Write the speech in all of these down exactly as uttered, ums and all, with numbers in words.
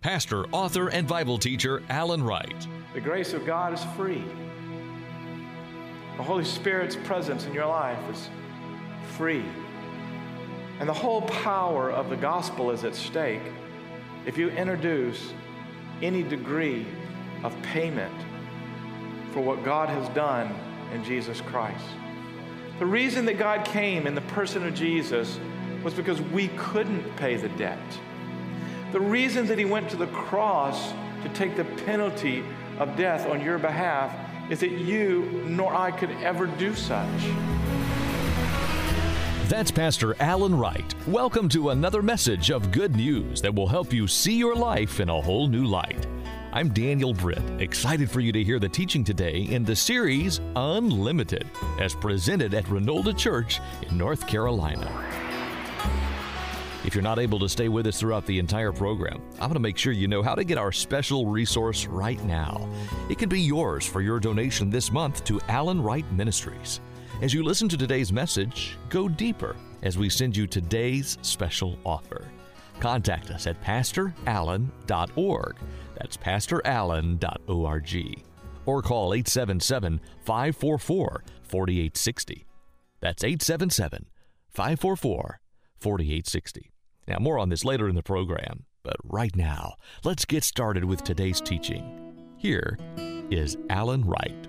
pastor, author, and Bible teacher Alan Wright. The grace of God is free. The Holy Spirit's presence in your life is free. And the whole power of the gospel is at stake if you introduce any degree of payment for what God has done in Jesus Christ. The reason that God came in the person of Jesus was because we couldn't pay the debt. The reason that he went to the cross to take the penalty of death on your behalf is that you nor I could ever do such. That's Pastor Alan Wright. Welcome to another message of good news that will help you see your life in a whole new light. I'm Daniel Britt, excited for you to hear the teaching today in the series Unlimited, as presented at Renolda Church in North Carolina. If you're not able to stay with us throughout the entire program, I'm going to make sure you know how to get our special resource right now. It can be yours for your donation this month to Alan Wright Ministries. As you listen to today's message, go deeper as we send you today's special offer. Contact us at pastor allen dot org. That's pastor allen dot org. Or call eight seven seven, five four four, four eight six zero. That's eight seven seven, five four four, four eight six zero. Now, more on this later in the program, but right now, let's get started with today's teaching. Here is Alan Wright.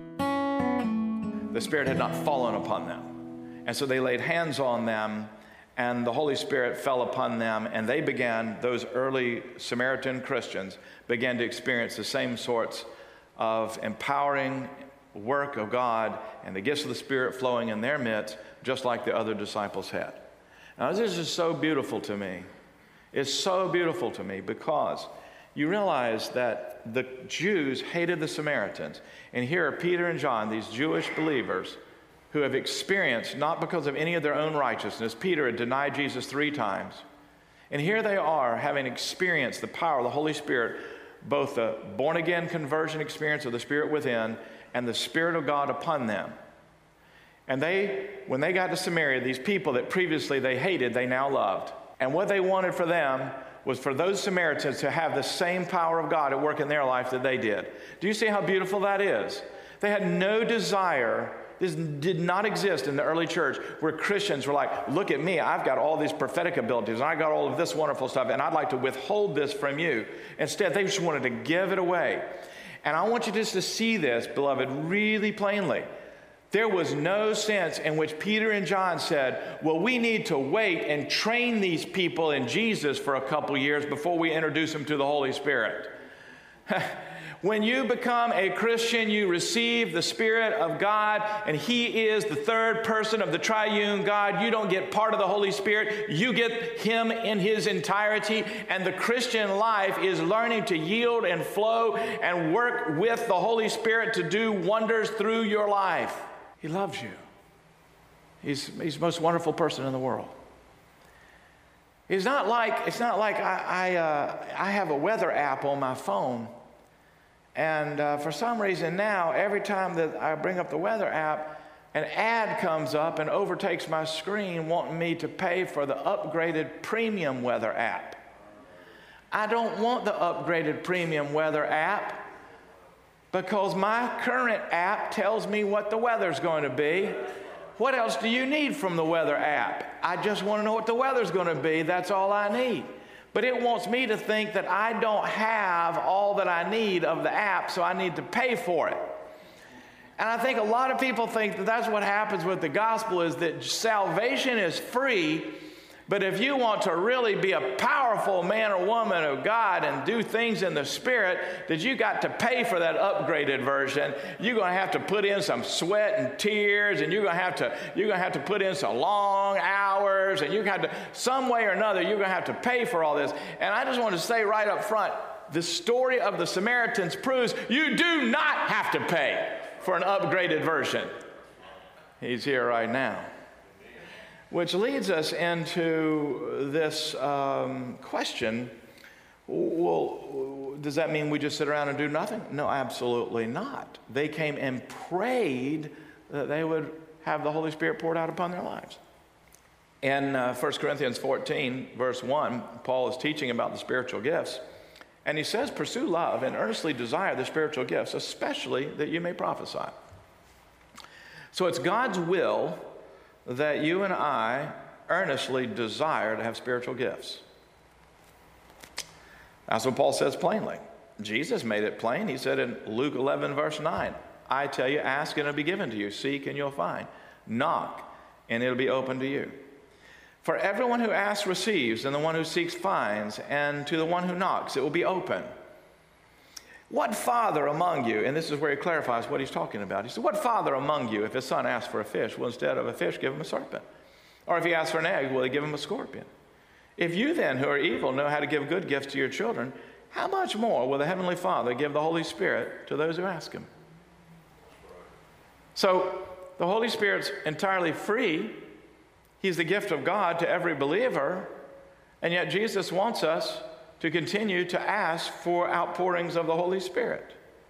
The Spirit had not fallen upon them, and so they laid hands on them, and the Holy Spirit fell upon them, and they began, those early Samaritan Christians, began to experience the same sorts of empowering work of God and the gifts of the Spirit flowing in their midst, just like the other disciples had. Now, this is so beautiful to me. It's so beautiful to me because you realize that the Jews hated the Samaritans. And here are Peter and John, these Jewish believers, who have experienced, not because of any of their own righteousness, Peter had denied Jesus three times. And here they are, having experienced the power of the Holy Spirit, both the born-again conversion experience of the Spirit within and the Spirit of God upon them. And they, when they got to Samaria, these people that previously they hated, they now loved. And what they wanted for them was for those Samaritans to have the same power of God at work in their life that they did. Do you see how beautiful that is? They had no desire. This did not exist in the early church where Christians were like, look at me, I've got all these prophetic abilities, and I got all of this wonderful stuff, and I'd like to withhold this from you. Instead, they just wanted to give it away. And I want you just to see this, beloved, really plainly. There was no sense in which Peter and John said, well, we need to wait and train these people in Jesus for a couple years before we introduce them to the Holy Spirit. When you become a Christian, you receive the Spirit of God, and He is the third person of the triune God. You don't get part of the Holy Spirit. You get Him in His entirety, and the Christian life is learning to yield and flow and work with the Holy Spirit to do wonders through your life. He loves you. He's, he's the most wonderful person in the world. It's not like, it's not like I, I, uh, I have a weather app on my phone, and uh, for some reason now, every time that I bring up the weather app, an ad comes up and overtakes my screen wanting me to pay for the upgraded premium weather app. I don't want the upgraded premium weather app, because my current app tells me what the weather's going to be. What else do you need from the weather app? I just want to know what the weather's going to be. That's all I need. But it wants me to think that I don't have all that I need of the app, so I need to pay for it. And I think a lot of people think that that's what happens with the gospel, is that salvation is free. But if you want to really be a powerful man or woman of God and do things in the Spirit, that you got to pay for that upgraded version. You're going to have to put in some sweat and tears, and you're going to have to you're going to have to put in some long hours, and you have to, some way or another, you're going to have to pay for all this. And I just want to say right up front, the story of the Samaritans proves you do not have to pay for an upgraded version. He's here right now. Which leads us into this um, question, well, does that mean we just sit around and do nothing? No, absolutely not. They came and prayed that they would have the Holy Spirit poured out upon their lives. In uh, First Corinthians fourteen, verse one, Paul is teaching about the spiritual gifts. And he says, pursue love and earnestly desire the spiritual gifts, especially that you may prophesy. So it's God's will that you and I earnestly desire to have spiritual gifts. That's what Paul says plainly. Jesus made it plain. He said in Luke eleven, verse nine, I tell you, ask and it'll be given to you. Seek and you'll find. Knock and it'll be open to you. For everyone who asks receives, and the one who seeks finds, and to the one who knocks it will be open. What father among you, and this is where he clarifies what he's talking about. He said, what father among you, if his son asks for a fish, will instead of a fish give him a serpent? Or if he asks for an egg, will he give him a scorpion? If you then, who are evil, know how to give good gifts to your children, how much more will the Heavenly Father give the Holy Spirit to those who ask him? So the Holy Spirit's entirely free. He's the gift of God to every believer, and yet Jesus wants us to continue to ask for outpourings of the Holy Spirit.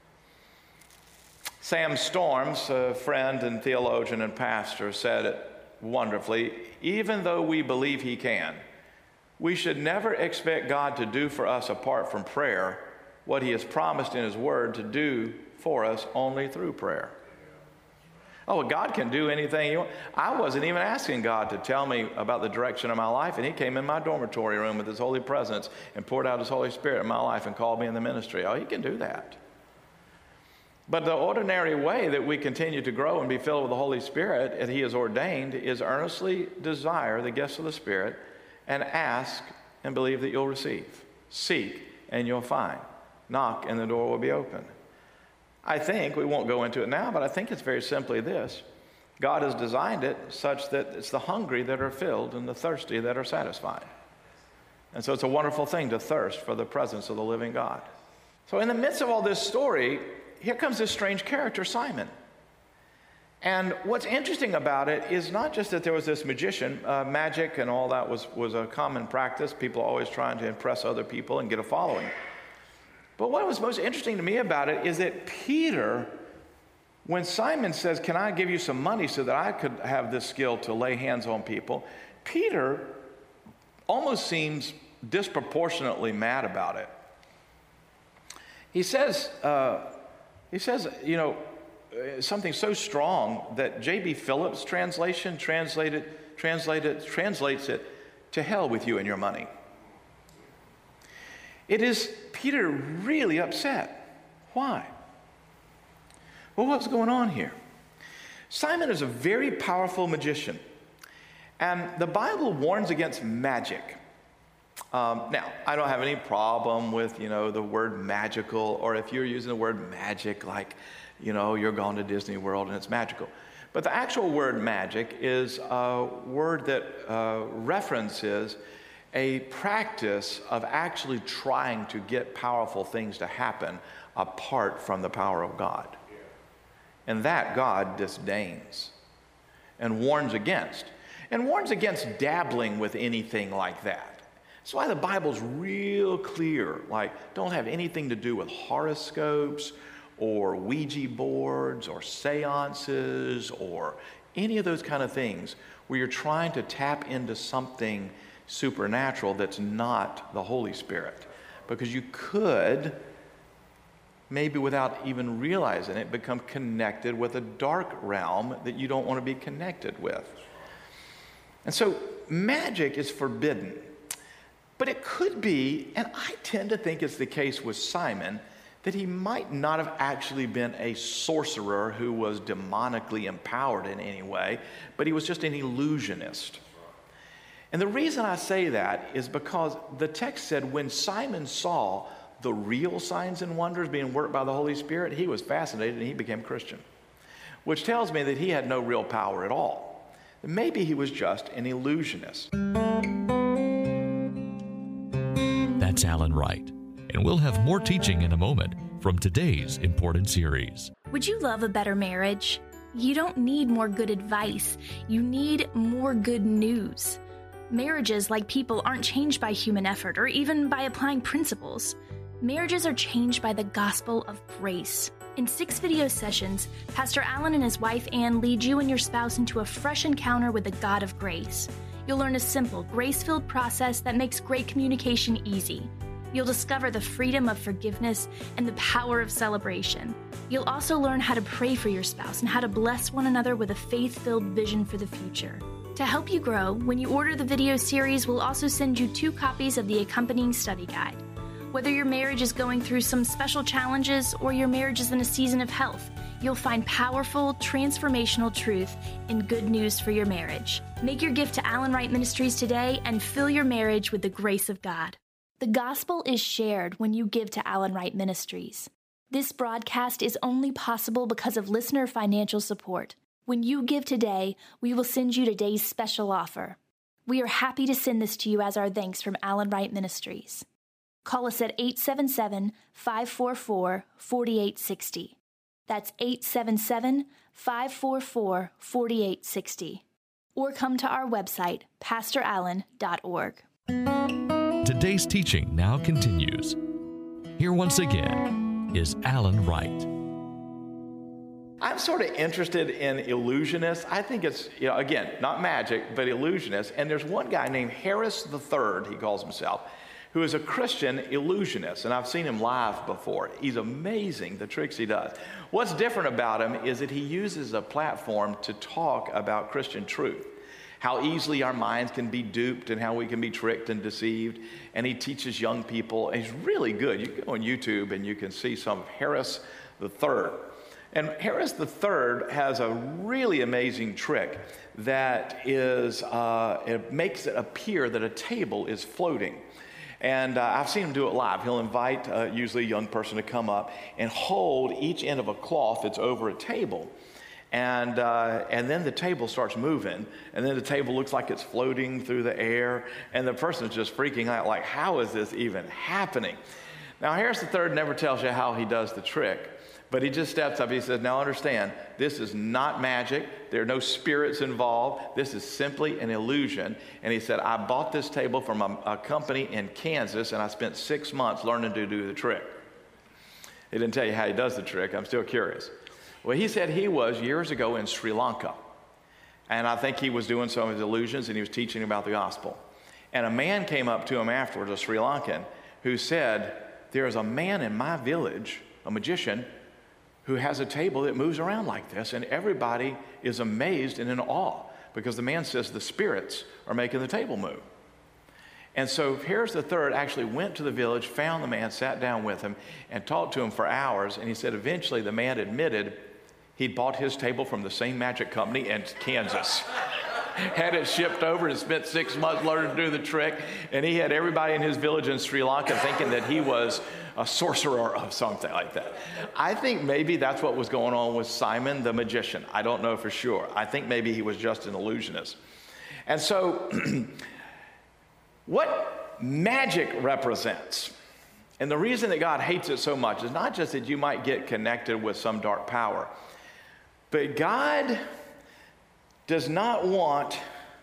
Sam Storms, a friend and theologian and pastor, said it wonderfully, even though we believe he can, we should never expect God to do for us apart from prayer what he has promised in his word to do for us only through prayer. Oh, well, God can do anything you want. I wasn't even asking God to tell me about the direction of my life, and he came in my dormitory room with his holy presence and poured out his Holy Spirit in my life and called me in the ministry. Oh, he can do that. But the ordinary way that we continue to grow and be filled with the Holy Spirit, and he has ordained, is earnestly desire the gifts of the Spirit and ask and believe that you'll receive. Seek and you'll find. Knock and the door will be open. I think, we won't go into it now, but I think it's very simply this. God has designed it such that it's the hungry that are filled and the thirsty that are satisfied. And so it's a wonderful thing to thirst for the presence of the living God. So in the midst of all this story, here comes this strange character, Simon. And what's interesting about it is not just that there was this magician, uh, magic and all that was, was a common practice, people always trying to impress other people and get a following. But what was most interesting to me about it is that Peter, when Simon says, can I give you some money so that I could have this skill to lay hands on people, Peter almost seems disproportionately mad about it. He says, uh, he says, you know, something so strong that J B Phillips' translation translated, translated, translates it, to hell with you and your money. It is Peter really upset. Why? Well, what's going on here? Simon is a very powerful magician, and the Bible warns against magic. Um, now, I don't have any problem with, you know, the word magical, or if you're using the word magic, like, you know, you're going to Disney World and it's magical. But the actual word magic is a word that uh, references a practice of actually trying to get powerful things to happen apart from the power of God. And that God disdains and warns against. And warns against dabbling with anything like that. That's why the Bible's real clear, like, don't have anything to do with horoscopes or Ouija boards or seances or any of those kind of things where you're trying to tap into something supernatural that's not the Holy Spirit. Because you could, maybe without even realizing it, become connected with a dark realm that you don't want to be connected with. And so magic is forbidden. But it could be, and I tend to think it's the case with Simon, that he might not have actually been a sorcerer who was demonically empowered in any way, but he was just an illusionist. And the reason I say that is because the text said when Simon saw the real signs and wonders being worked by the Holy Spirit, he was fascinated and he became Christian, which tells me that he had no real power at all. Maybe he was just an illusionist. That's Alan Wright, and we'll have more teaching in a moment from today's important series. Would you love a better marriage? You don't need more good advice. You need more good news. Marriages, like people, aren't changed by human effort or even by applying principles. Marriages are changed by the gospel of grace. In six video sessions, Pastor Alan and his wife Ann lead you and your spouse into a fresh encounter with the God of grace. You'll learn a simple, grace-filled process that makes great communication easy. You'll discover the freedom of forgiveness and the power of celebration. You'll also learn how to pray for your spouse and how to bless one another with a faith-filled vision for the future. To help you grow, when you order the video series, we'll also send you two copies of the accompanying study guide. Whether your marriage is going through some special challenges or your marriage is in a season of health, you'll find powerful, transformational truth and good news for your marriage. Make your gift to Allen Wright Ministries today and fill your marriage with the grace of God. The gospel is shared when you give to Allen Wright Ministries. This broadcast is only possible because of listener financial support. When you give today, we will send you today's special offer. We are happy to send this to you as our thanks from Allen Wright Ministries. Call us at eight seven seven, five four four, four eight six zero. That's eight seven seven, five four four, four eight six zero. Or come to our website, pastor allen dot org. Today's teaching now continues. Here once again is Allen Wright. I'm sort of interested in illusionists. I think it's, you know, again, not magic, but illusionists. And there's one guy named Harris the Third, he calls himself, who is a Christian illusionist. And I've seen him live before. He's amazing, the tricks he does. What's different about him is that he uses a platform to talk about Christian truth, how easily our minds can be duped and how we can be tricked and deceived. And he teaches young people. And he's really good. You can go on YouTube and you can see some of Harris the Third. And Harris the Third has a really amazing trick that is, uh, it makes it appear that a table is floating. And uh, I've seen him do it live. He'll invite uh, usually a young person to come up and hold each end of a cloth that's over a table. And, uh, and then the table starts moving, and then the table looks like it's floating through the air, and the person's just freaking out, like, how is this even happening? Now, Harris the Third never tells you how he does the trick. But he just steps up. He says, now understand, this is not magic. There are no spirits involved. This is simply an illusion. And he said, I bought this table from a, a company in Kansas, and I spent six months learning to do the trick. He didn't tell you how he does the trick. I'm still curious. Well, he said he was years ago in Sri Lanka. And I think he was doing some of his illusions, and he was teaching about the gospel. And a man came up to him afterwards, a Sri Lankan, who said, there is a man in my village, a magician, who has a table that moves around like this, and everybody is amazed and in awe because the man says the spirits are making the table move. And so Harris the Third actually went to the village, found the man, sat down with him, and talked to him for hours, and he said eventually the man admitted he'd bought his table from the same magic company in Kansas. Had it shipped over and spent six months learning to do the trick, and he had everybody in his village in Sri Lanka thinking that he was a sorcerer of something like that. I think maybe that's what was going on with Simon the magician. I don't know for sure. I think maybe he was just an illusionist. And so what magic represents, and the reason that God hates it so much is not just that you might get connected with some dark power, but God does not want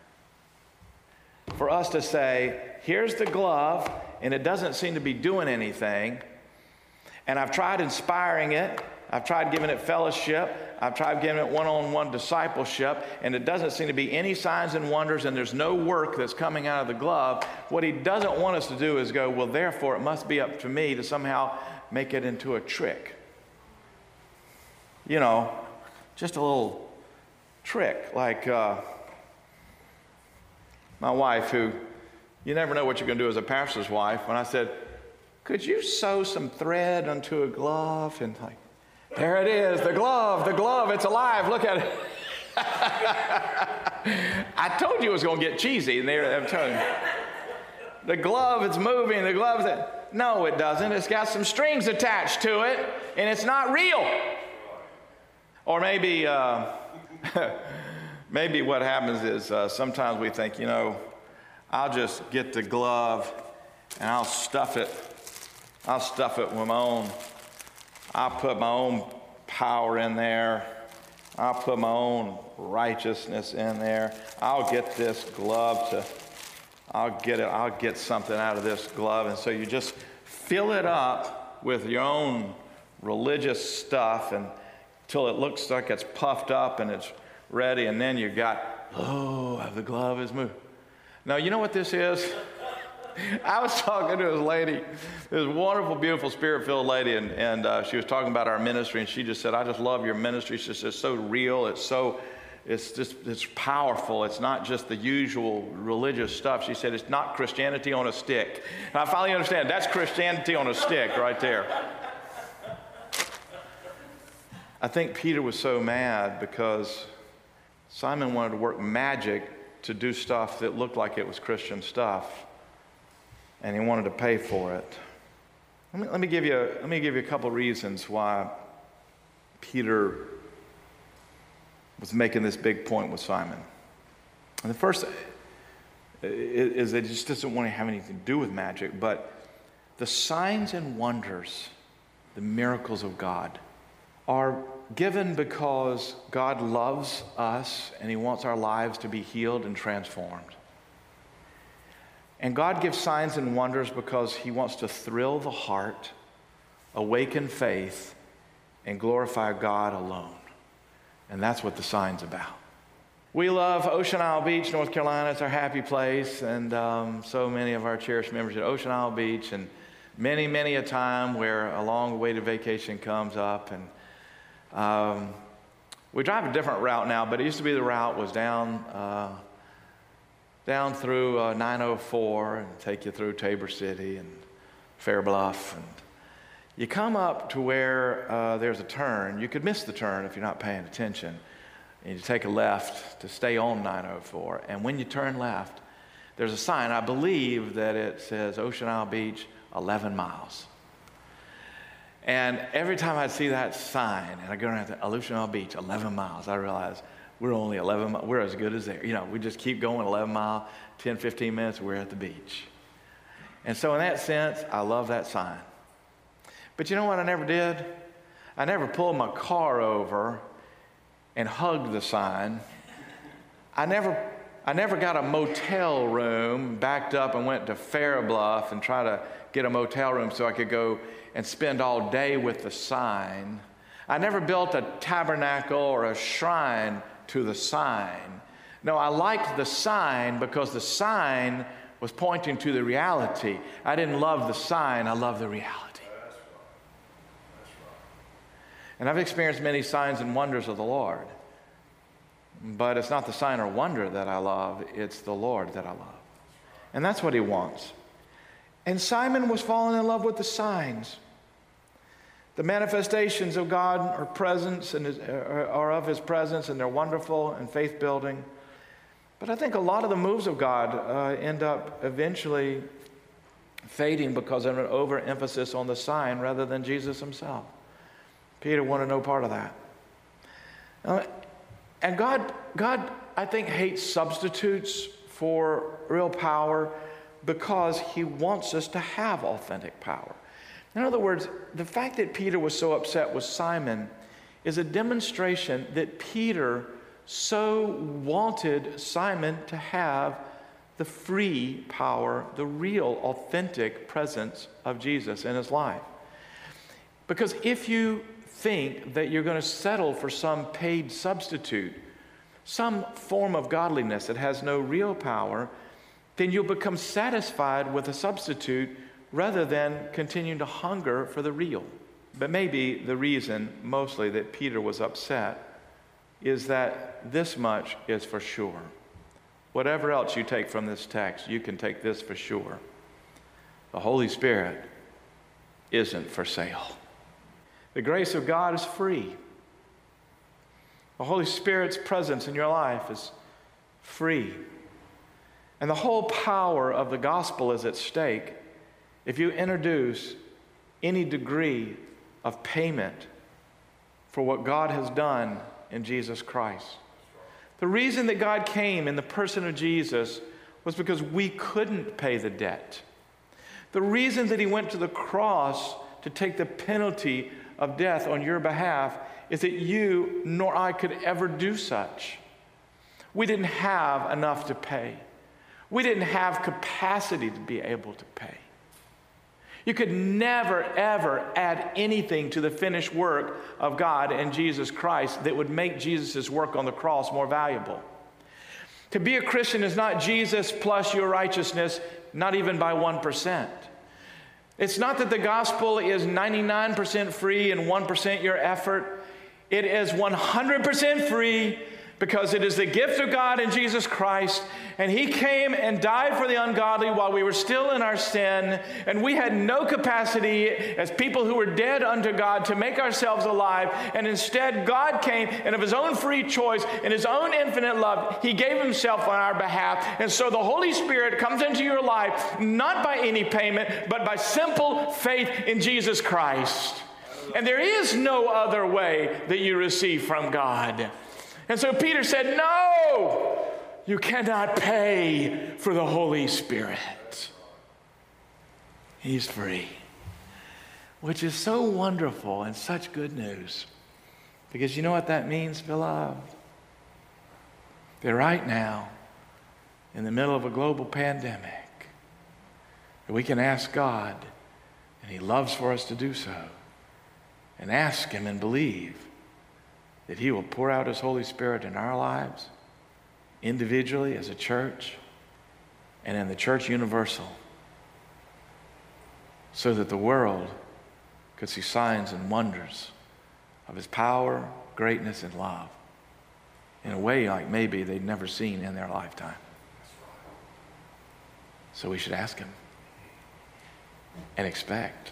for us to say, here's the glove, and it doesn't seem to be doing anything, and I've tried inspiring it, I've tried giving it fellowship, I've tried giving it one-on-one discipleship, and it doesn't seem to be any signs and wonders, and there's no work that's coming out of the glove. What he doesn't want us to do is go, well, therefore, it must be up to me to somehow make it into a trick. You know, just a little trick, like uh, my wife, who you never know what you're going to do as a pastor's wife. When I said, could you sew some thread onto a glove? And like, there it is, the glove, the glove, it's alive, look at it. I told you it was going to get cheesy, and there I'm telling you. The glove, it's moving, the glove, no, it doesn't. It's got some strings attached to it, and it's not real. Or maybe, uh, maybe what happens is uh, sometimes we think, you know, I'll just get the glove and I'll stuff it. I'll stuff it with my own, I'll put my own power in there. I'll put my own righteousness in there. I'll get this glove to, I'll get it, I'll get something out of this glove. And so you just fill it up with your own religious stuff and until it looks like it's puffed up and it's ready, and then you got, oh, the glove is moved. Now, you know what this is? I was talking to this lady, this wonderful, beautiful, spirit-filled lady, and, and uh, she was talking about our ministry, and she just said, I just love your ministry. She said, it's so real. It's so, it's just, it's powerful. It's not just the usual religious stuff. She said, it's not Christianity on a stick. And I finally understand, that's Christianity on a stick right there. I think Peter was so mad because Simon wanted to work magic to do stuff that looked like it was Christian stuff, and he wanted to pay for it. Let me, let me give you a, let me give you a couple reasons why Peter was making this big point with Simon. And the first is that he just doesn't want to have anything to do with magic, but the signs and wonders, the miracles of God, are given because God loves us and he wants our lives to be healed and transformed. And God gives signs and wonders because he wants to thrill the heart, awaken faith, and glorify God alone. And that's what the sign's about. We love Ocean Isle Beach, North Carolina. It's our happy place. And um, so many of our cherished members at Ocean Isle Beach. And many, many a time where a long-awaited vacation comes up. And um, we drive a different route now, but it used to be the route was down uh, down through uh, nine oh four and take you through Tabor City and Fair Bluff. And you come up to where uh, there's a turn. You could miss the turn if you're not paying attention. And you take a left to stay on nine oh four. And when you turn left, there's a sign. I believe that it says Ocean Isle Beach, eleven miles. And every time I see that sign, and I go around to Ocean Isle Beach, eleven miles, I realize we're only eleven miles. We're as good as there. You know, we just keep going eleven miles, ten, fifteen minutes, we're at the beach. And so in that sense, I love that sign. But you know what I never did? I never pulled my car over and hugged the sign. I never, I never got a motel room, backed up and went to Fair Bluff and tried to get a motel room so I could go and spend all day with the sign. I never built a tabernacle or a shrine to the sign. No, I liked the sign because the sign was pointing to the reality. I didn't love the sign, I loved the reality. And I've experienced many signs and wonders of the Lord. But it's not the sign or wonder that I love, it's the Lord that I love. And that's what he wants. And Simon was falling in love with the signs. The manifestations of God are presence and his, are of his presence, and they're wonderful and faith-building. But I think a lot of the moves of God uh, end up eventually fading because of an overemphasis on the sign rather than Jesus himself. Peter wanted no part of that. Uh, and God, God, I think, hates substitutes for real power because he wants us to have authentic power. In other words, the fact that Peter was so upset with Simon is a demonstration that Peter so wanted Simon to have the free power, the real, authentic presence of Jesus in his life. Because if you think that you're going to settle for some paid substitute, some form of godliness that has no real power, then you'll become satisfied with a substitute rather than continuing to hunger for the real. But maybe the reason mostly that Peter was upset is that this much is for sure. Whatever else you take from this text, you can take this for sure. The Holy Spirit isn't for sale. The grace of God is free. The Holy Spirit's presence in your life is free. And the whole power of the gospel is at stake if you introduce any degree of payment for what God has done in Jesus Christ. The reason that God came in the person of Jesus was because we couldn't pay the debt. The reason that he went to the cross to take the penalty of death on your behalf is that you nor I could ever do such. We didn't have enough to pay. We didn't have capacity to be able to pay. You could never, ever add anything to the finished work of God and Jesus Christ that would make Jesus' work on the cross more valuable. To be a Christian is not Jesus plus your righteousness, not even by one percent. It's not that the gospel is ninety-nine percent free and one percent your effort. It is one hundred percent free, because it is the gift of God in Jesus Christ, and He came and died for the ungodly while we were still in our sin, and we had no capacity as people who were dead unto God to make ourselves alive, and instead God came, and of His own free choice, in His own infinite love, He gave Himself on our behalf. And so the Holy Spirit comes into your life, not by any payment, but by simple faith in Jesus Christ. And there is no other way that you receive from God. And so Peter said, no, you cannot pay for the Holy Spirit. He's free, which is so wonderful and such good news. Because you know what that means, beloved? That right now, in the middle of a global pandemic, that we can ask God, and He loves for us to do so, and ask Him and believe that He will pour out His Holy Spirit in our lives, individually, as a church, and in the church universal, so that the world could see signs and wonders of His power, greatness, and love in a way like maybe they'd never seen in their lifetime. So we should ask Him and expect,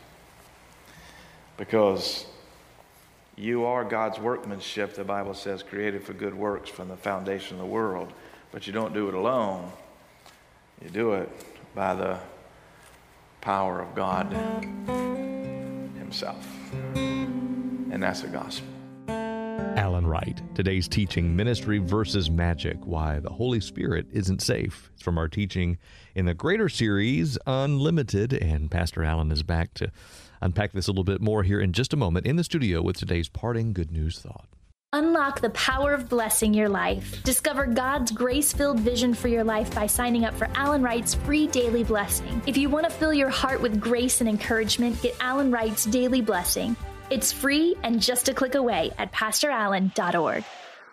because you are God's workmanship, the Bible says, created for good works from the foundation of the world. But you don't do it alone. You do it by the power of God Himself. And that's the gospel. Alan Wright, today's teaching, Ministry versus Magic, Why the Holy Spirit Isn't Safe. It's from our teaching in the greater series, Unlimited, and Pastor Alan is back to unpack this a little bit more here in just a moment in the studio with today's parting good news thought. Unlock the power of blessing your life. Discover God's grace-filled vision for your life by signing up for Alan Wright's free daily blessing. If you want to fill your heart with grace and encouragement, get Alan Wright's daily blessing. It's free and just a click away at pastor allen dot org.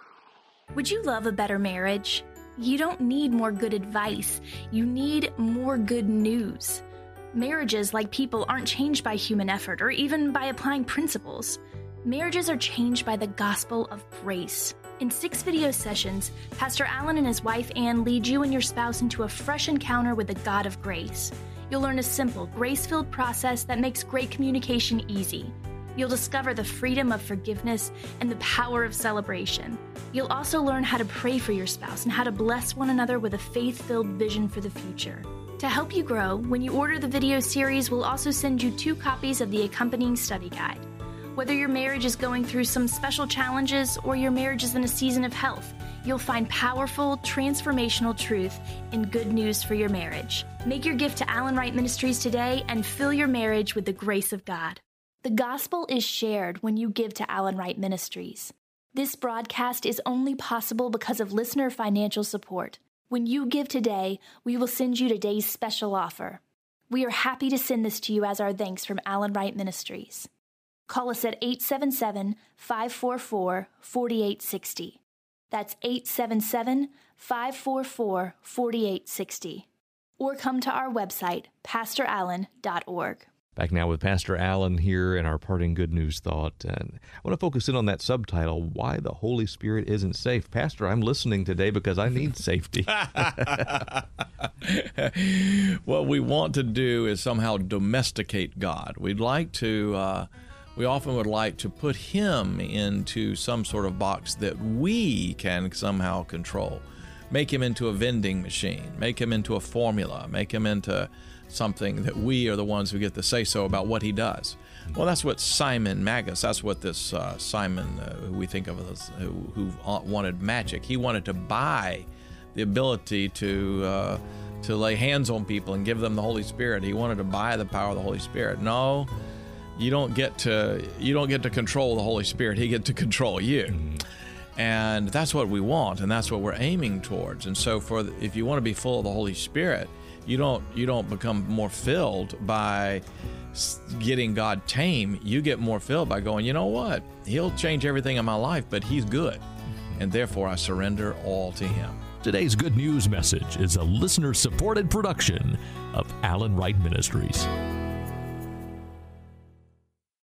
Would you love a better marriage? You don't need more good advice. You need more good news. Marriages, like people, aren't changed by human effort or even by applying principles. Marriages are changed by the gospel of grace. In six video sessions, Pastor Alan and his wife Ann lead you and your spouse into a fresh encounter with the God of grace. You'll learn a simple, grace-filled process that makes great communication easy. You'll discover the freedom of forgiveness and the power of celebration. You'll also learn how to pray for your spouse and how to bless one another with a faith-filled vision for the future. To help you grow, when you order the video series, we'll also send you two copies of the accompanying study guide. Whether your marriage is going through some special challenges or your marriage is in a season of health, you'll find powerful, transformational truth and good news for your marriage. Make your gift to Alan Wright Ministries today and fill your marriage with the grace of God. The gospel is shared when you give to Alan Wright Ministries. This broadcast is only possible because of listener financial support. When you give today, we will send you today's special offer. We are happy to send this to you as our thanks from Alan Wright Ministries. Call us at eight seven seven, five four four, four eight six zero. That's eight seven seven, five four four, four eight six zero. Or come to our website, pastor allen dot org. Back now with Pastor Alan here in our parting good news thought. And I want to focus in on that subtitle, Why the Holy Spirit Isn't Safe. Pastor, I'm listening today because I need safety. What we want to do is somehow domesticate God. We'd like to, uh, we often would like to put Him into some sort of box that we can somehow control. Make Him into a vending machine. Make Him into a formula. Make Him into something that we are the ones who get the say-so about what He does. Well, that's what Simon Magus, that's what this uh, Simon, uh, who we think of as who, who wanted magic. He wanted to buy the ability to uh, to lay hands on people and give them the Holy Spirit. He wanted to buy the power of the Holy Spirit. No, you don't get to you don't get to control the Holy Spirit. He gets to control you. Mm-hmm. And that's what we want, and that's what we're aiming towards. And so, for the, if you want to be full of the Holy Spirit, You don't you don't become more filled by getting God tame. You get more filled by going, you know what? He'll change everything in my life, but He's good. And therefore, I surrender all to Him. Today's good news message is a listener-supported production of Alan Wright Ministries.